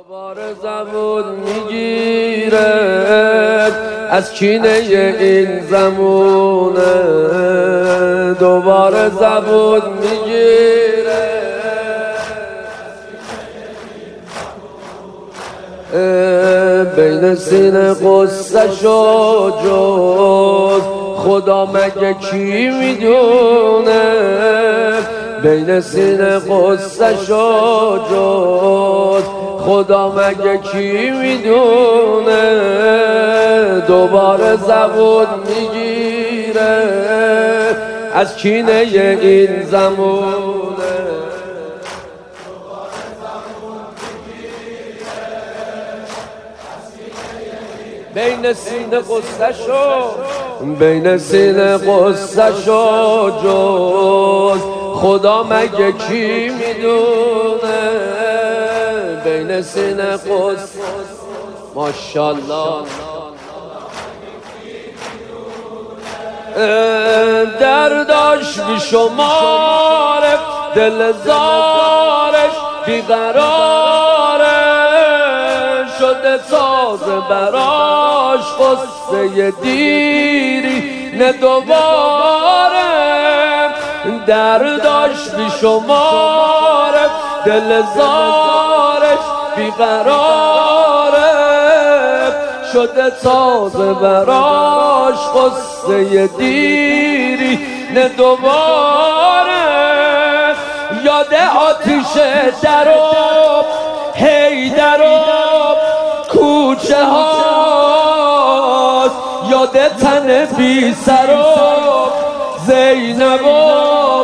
دوباره زبون میگیره از کینه این زمونه، دوباره زبون میگیره بین سینه قصه شو جز خدا مگه کی میدونه، بین سینه قصه شو جز خدا مگه کی میدونه، دوباره زبون میگیره از کینه این زمونه، بین سینه قصه شو، بین سینه قصه شو جز خدا مگه کی میدونه، بین سینه قصه ماشاءالله درداش بیشماره دل زارش بیقراره شده ساز براش قصه دیری نه دوباره، درداش بیشماره دل زارش بیقراره شده ساز براش قصه دیری نه دوباره، یاد آتیش درو هی درو کوچه هاست، یاد تن بی سر و زینب و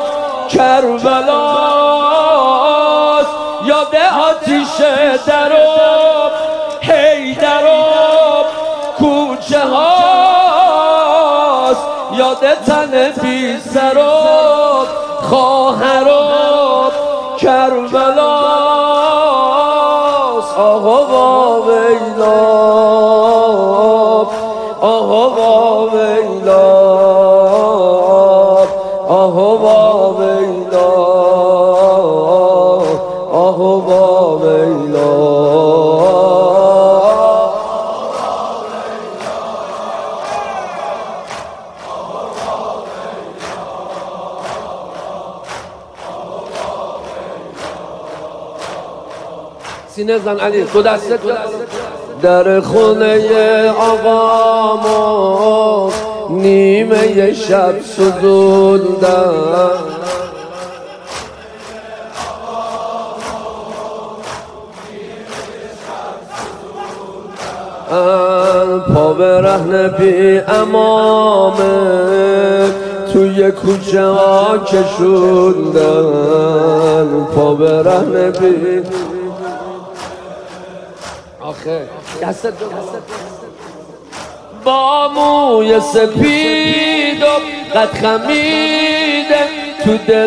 کربلاست، یاد آتیش درو هی درو کوچه هاست، یاد تن بی سر و خواهر و کربلاست، آقا ویلا آقا ویلا آقا ویلا آقا ویلا سینه زن علی دو دسته در خونه آقامو نیمه شب سوزوندم، پا برهنه بی امامه توی کوچه ها کشوندن، پا برهنه بی آخه دست با موی سپید و قد خمیده تو دل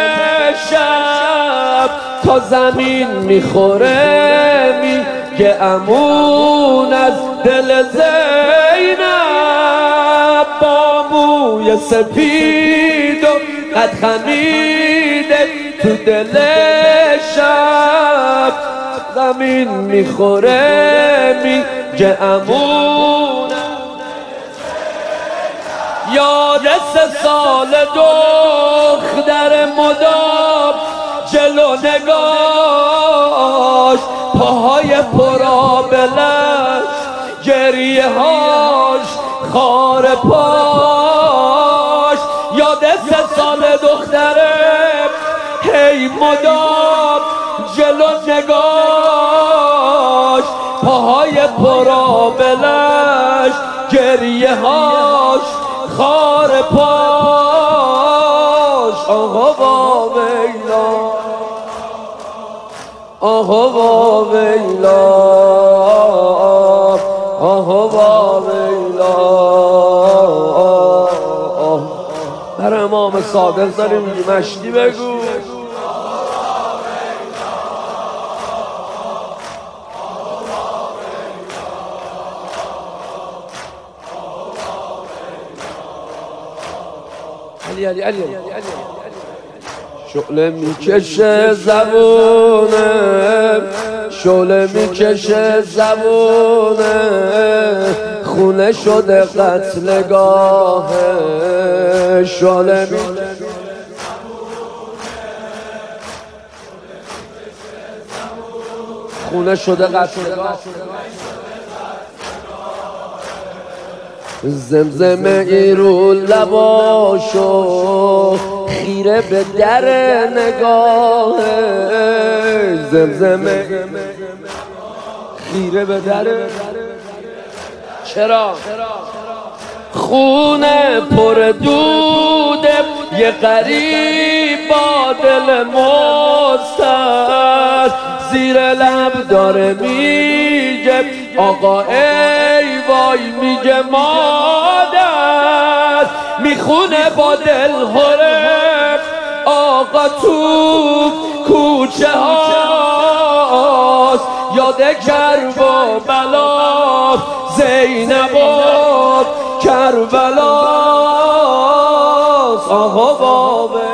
شب تا زمین میخوره میگه امون از دل زینب، با موی سپید و قد خمیده تو دل شب زمین میخوره میگه امون، یاد 3 سال دختر مدام جلو نگاش، پاهای پرآبلش گریه هاش خار پاش، یاد 3 سال دختره هی مدام جلو نگاش، پاهای پرآبلش گریه هاش خار پاش، آقا ویلا آقا ویلا آقا ویلا بر امام صادق داریم مشتی بگو علی علی علی شعله میکشه زبونه شعله میکشه زبونه، خونه شده قتلگاه. شعله میکشه خونه شده قتلگاه. زمزمه ای رو لباشو خیره به در نگاه. زمزمه خیره به در. چرا؟ خونه پر دوده یه غریب با دل مستر، زیر لب داره میگه آقا ای وای، میگه مادر. میخونه با دل هره آقا تو کوچه هاست، یاد کرب و بلا زینب و کربلاست. آقا بابا